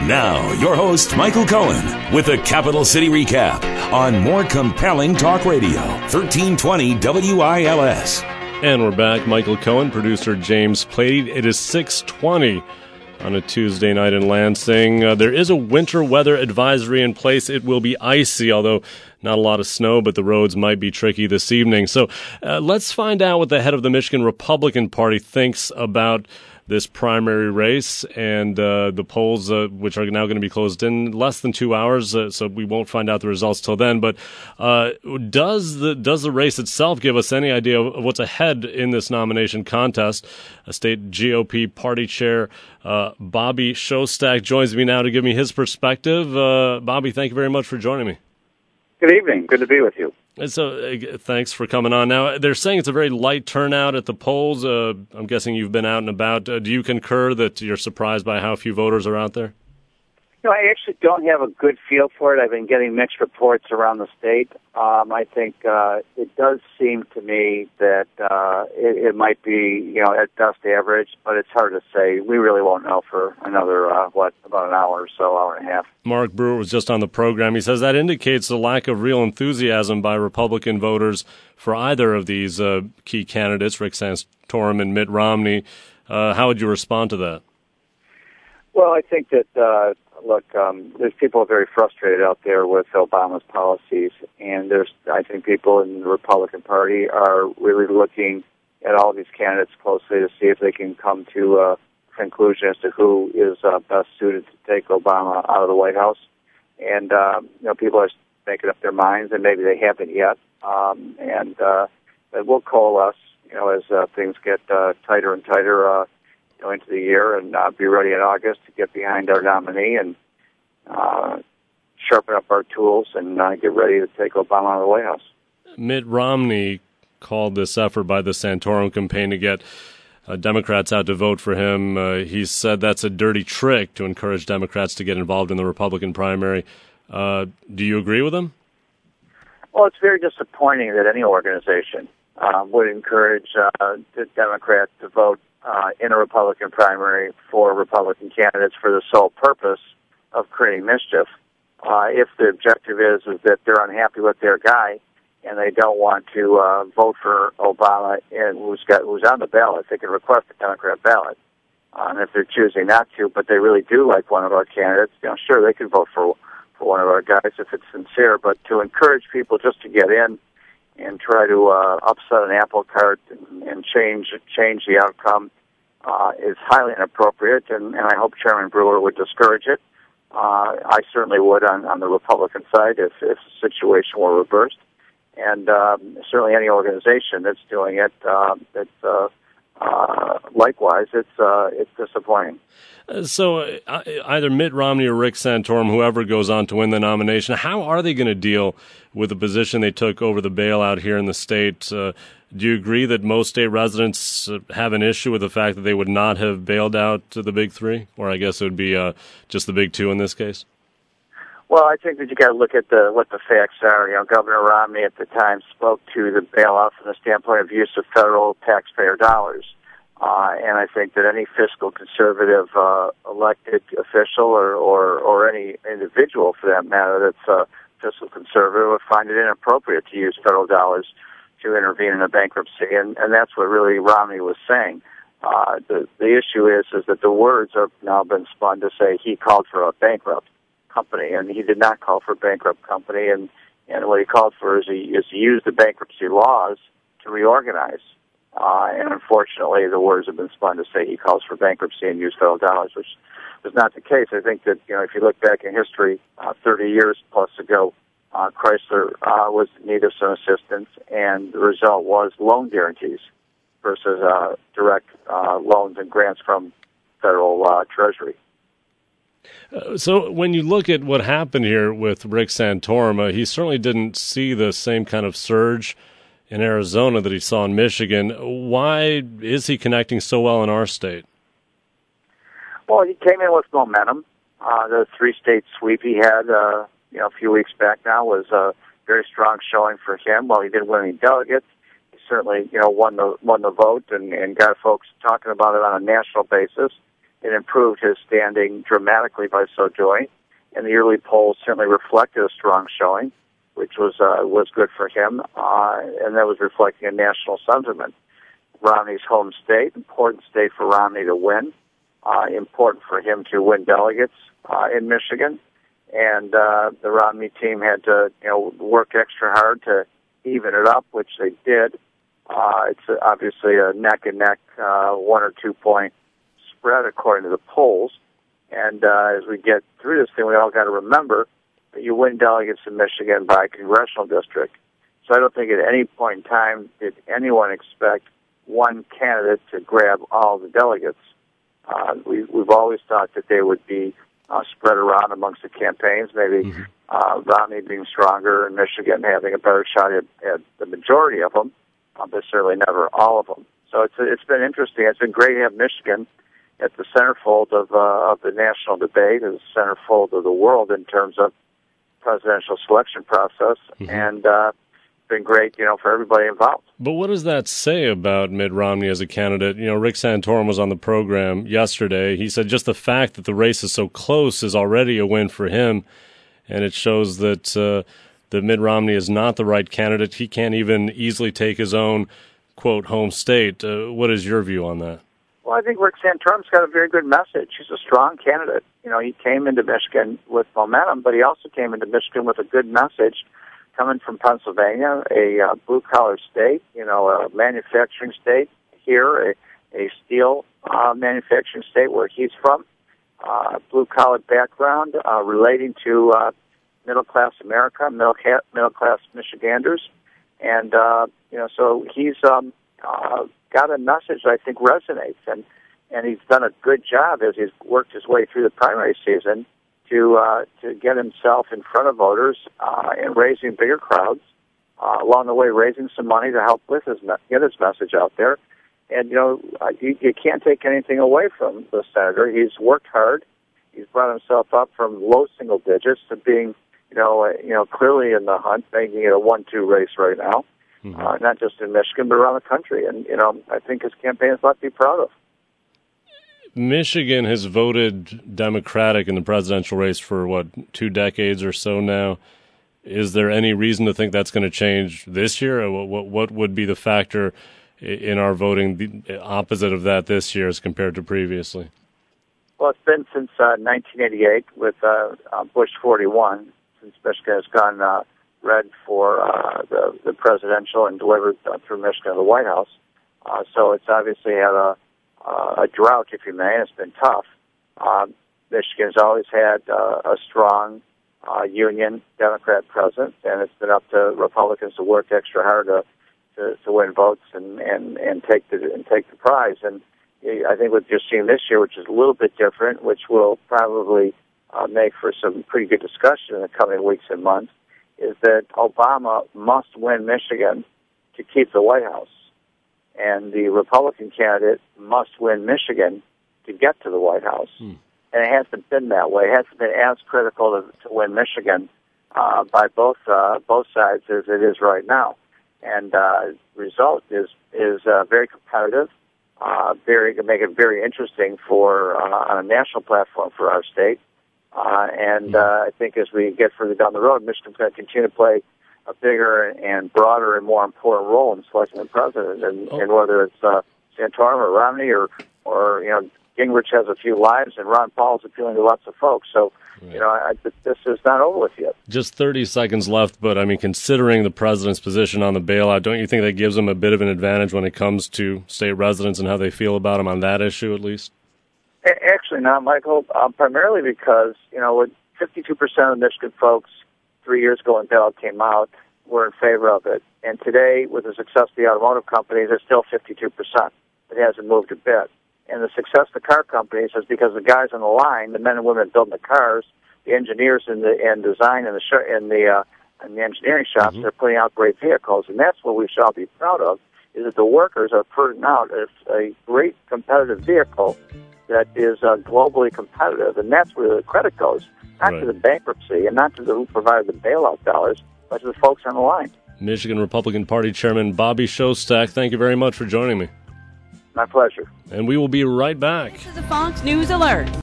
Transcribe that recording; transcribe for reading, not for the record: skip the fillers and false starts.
Now, your host, Michael Cohen, with a Capital City recap on more compelling talk radio, 1320 WILS. And we're back. Michael Cohen, producer James Plady. It is 6:20 on a Tuesday night in Lansing. There is a winter weather advisory in place. It will be icy, although not a lot of snow, but the roads might be tricky this evening. So let's find out what the head of the Michigan Republican Party thinks about this primary race and the polls, which are now going to be closed in less than 2 hours, so we won't find out the results till then. But does the race itself give us any idea of what's ahead in this nomination contest? State GOP Party Chair Bobby Shostak joins me now to give me his perspective. Bobby, thank you very much for joining me. Good evening. Good to be with you. And so thanks for coming on. Now, they're saying it's a very light turnout at the polls. I'm guessing you've been out and about. Do you concur that you're surprised by how few voters are out there? No, I actually don't have a good feel for it. I've been getting mixed reports around the state. I think it does seem to me that it might be, at best average, but it's hard to say. We really won't know for another, about an hour or so, hour and a half. Mark Brewer was just on the program. He says that indicates a lack of real enthusiasm by Republican voters for either of these key candidates, Rick Santorum and Mitt Romney. How would you respond to that? Well, I think that, there's people very frustrated out there with Obama's policies, and I think people in the Republican Party are really looking at all these candidates closely to see if they can come to a conclusion as to who is best suited to take Obama out of the White House. And, people are making up their minds, and maybe they haven't yet. But we'll coalesce, as things get tighter and tighter into the year, and be ready in August to get behind our nominee and sharpen up our tools and get ready to take Obama out of the White House. Mitt Romney called this effort by the Santorum campaign to get Democrats out to vote for him. He said that's a dirty trick to encourage Democrats to get involved in the Republican primary. Do you agree with him? Well, it's very disappointing that any organization would encourage the Democrats to vote in a Republican primary for Republican candidates for the sole purpose of creating mischief. If the objective is that they're unhappy with their guy and they don't want to vote for Obama and who's on the ballot, they can request a Democrat ballot. And if they're choosing not to, but they really do like one of our candidates, sure, they can vote for one of our guys if it's sincere. But to encourage people just to get in and try to upset an apple cart and change the outcome is highly inappropriate, and I hope Chairman Brewer would discourage it. I certainly would on the Republican side if the situation were reversed, and certainly any organization that's doing it, likewise, it's disappointing. So either Mitt Romney or Rick Santorum, whoever goes on to win the nomination, how are they going to deal with the position they took over the bailout here in the state? Do you agree that most state residents have an issue with the fact that they would not have bailed out the big three? Or I guess it would be just the big two in this case? Well, I think that you got to look at what the facts are. Governor Romney at the time spoke to the bailout from the standpoint of use of federal taxpayer dollars. And I think that any fiscal conservative elected official or any individual, for that matter, that's fiscal conservative would find it inappropriate to use federal dollars to intervene in a bankruptcy. And that's what really Romney was saying. The issue is that the words have now been spun to say he called for a bankrupt company, and he did not call for a bankrupt company. And what he called for is he used the bankruptcy laws to reorganize. And unfortunately, the words have been spun to say he calls for bankruptcy and use federal dollars, which was not the case. I think that, if you look back in history, 30 years plus ago, Chrysler was in need of some assistance, and the result was loan guarantees versus direct loans and grants from federal Treasury. So when you look at what happened here with Rick Santorum, he certainly didn't see the same kind of surge in Arizona that he saw in Michigan. Why is he connecting so well in our state? Well, he came in with momentum. The three-state sweep he had, a few weeks back now was a very strong showing for him. While he didn't win any delegates, he certainly, won the vote and got folks talking about it on a national basis. it improved his standing dramatically by so doing. And the early polls certainly reflected a strong showing, which was good for him, and that was reflecting a national sentiment. Romney's home state, important state for Romney to win, important for him to win delegates in Michigan, and the Romney team had to work extra hard to even it up, which they did. It's obviously a neck and neck 1 or 2 point spread according to the polls. And as we get through this thing, we all got to remember that you win delegates in Michigan by congressional district. So I don't think at any point in time did anyone expect one candidate to grab all the delegates. We've always thought that they would be spread around amongst the campaigns, maybe Romney being stronger in Michigan, having a better shot at the majority of them, but certainly never all of them. So it's been interesting. It's been great to have Michigan at the centerfold of the national debate, as the centerfold of the world in terms of presidential selection process, and it's been great, for everybody involved. But what does that say about Mitt Romney as a candidate? Rick Santorum was on the program yesterday. He said just the fact that the race is so close is already a win for him, and it shows that that Mitt Romney is not the right candidate. He can't even easily take his own, quote, home state. What is your view on that? Well, I think Rick Santorum's got a very good message. He's a strong candidate. He came into Michigan with momentum, but he also came into Michigan with a good message coming from Pennsylvania, a blue-collar state, a manufacturing state here, a steel manufacturing state where he's from, blue-collar background relating to middle-class America, middle-class Michiganders. And, so he's got a message that I think resonates, and he's done a good job as he's worked his way through the primary season to get himself in front of voters and raising bigger crowds. Along the way, raising some money to help with get his message out there. And you can't take anything away from the senator. He's worked hard. He's brought himself up from low single digits to being clearly in the hunt, making it a 1-2 race right now. Not just in Michigan, but around the country. And, I think his campaign is a lot to be proud of. Michigan has voted Democratic in the presidential race for, 2 decades or so now. Is there any reason to think that's going to change this year? Or what would be the factor in our voting the opposite of that this year as compared to previously? Well, it's been since 1988 with Bush 41, since Michigan has gone red for the presidential and delivered through Michigan to the White House. So it's obviously had a drought, if you may, and it's been tough. Michigan's always had a strong union Democrat presence, and it's been up to Republicans to work extra hard to win votes and take the prize. And I think what you're seeing this year, which is a little bit different, which will probably make for some pretty good discussion in the coming weeks and months, is that Obama must win Michigan to keep the White House. And the Republican candidate must win Michigan to get to the White House. And it hasn't been that way. It hasn't been as critical to win Michigan by both sides as it is right now. And result is very competitive, make it very interesting for on a national platform for our state. I think as we get further down the road, Michigan's going to continue to play a bigger and broader and more important role in selecting the president. And whether it's Santorum or Romney or Gingrich has a few lives and Ron Paul is appealing to lots of folks. So, this is not over with yet. Just 30 seconds left, but considering the president's position on the bailout, don't you think that gives him a bit of an advantage when it comes to state residents and how they feel about him on that issue at least? Actually not, Michael, primarily because, with 52% of Michigan folks 3 years ago when bailout came out were in favor of it. And today, with the success of the automotive companies, it's still 52%. It hasn't moved a bit. And the success of the car companies is because the guys on the line, the men and women building the cars, the engineers in design and the engineering shops, they're putting out great vehicles. And that's what we should all be proud of, is that the workers are putting out a great competitive vehicle that is globally competitive. And that's where the credit goes, not to the bankruptcy and not to who provided the bailout dollars, but to the folks on the line. Michigan Republican Party Chairman Bobby Shostak, thank you very much for joining me. My pleasure. And we will be right back. This is a Fox News Alert.